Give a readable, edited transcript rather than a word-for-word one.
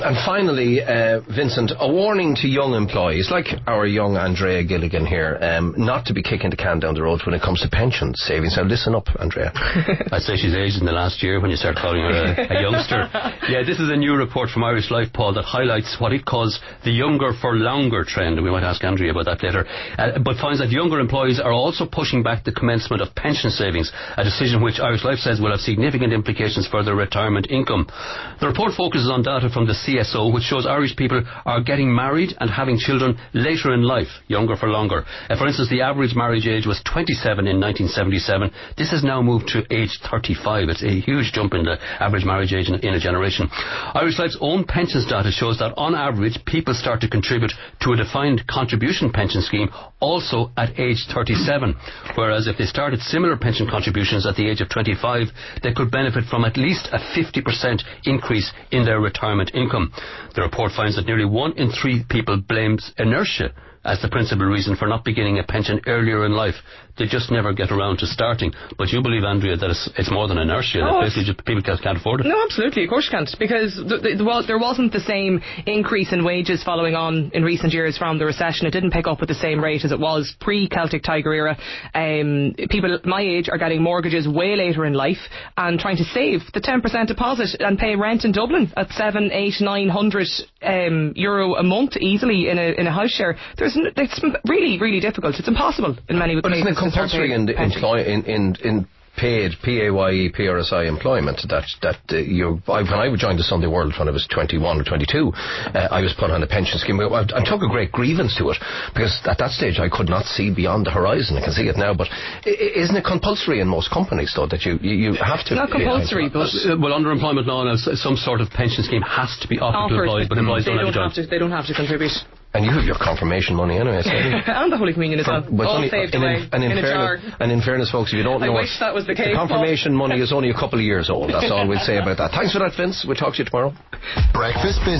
And finally, Vincent, a warning to young employees, like our young Andrea Gilligan here, not to be kicking the can down the road when it comes to pension savings. Now listen up, Andrea. I'd say she's aged in the last year when you start calling her a youngster. Yeah, this is a new report from Irish Life, Paul, that highlights what it calls the younger for longer trend. We might ask Andrea about that later. But finds that younger employees are also pushing back the commencement of pension savings, a decision which Irish Life says will have significant implications for their retirement income. The report focuses on data from the CSO, which shows Irish people are getting married and having children later in life, younger for longer. For instance, the average marriage age was 27 in 1977. This has now moved to age 35. It's a huge jump in the average marriage age in a generation. Irish Life's own pensions data shows that on average people start to contribute to a defined contribution pension scheme also at age 37, whereas if they started similar pension contributions at the age of 25, they could benefit from at least a 50% increase in their retirement income. The report finds that nearly 1 in 3 people blames inertia as the principal reason for not beginning a pension earlier in life. They just never get around to starting. But you believe, Andrea, that it's more than inertia, that basically just people can't afford it? No, absolutely, of course you can't, because there wasn't the same increase in wages following on in recent years from the recession. It didn't pick up at the same rate as it was pre-Celtic Tiger era. People my age are getting mortgages way later in life and trying to save the 10% deposit and pay rent in Dublin at 700, 800, 900 euro a month easily in a house share. It's really, really difficult. It's impossible in many cases. But isn't it compulsory in paid PAYE PRSI employment that when I joined the Sunday World when I was 21 or 22, I was put on a pension scheme. I took a great grievance to it because at that stage I could not see beyond the horizon. I can see it now, but isn't it compulsory in most companies though that you have to? It's not compulsory, but well, under employment law now, some sort of pension scheme has to be offered to employees, but employees they don't have to contribute. And you have your confirmation money anyway. So and the Holy Communion as well. All saved away in a jar. And in fairness, folks, if you don't know, I wish that was the case. The confirmation money is only a couple of years old. That's all we'll say about that. Thanks for that, Vince. We'll talk to you tomorrow. Breakfast Business.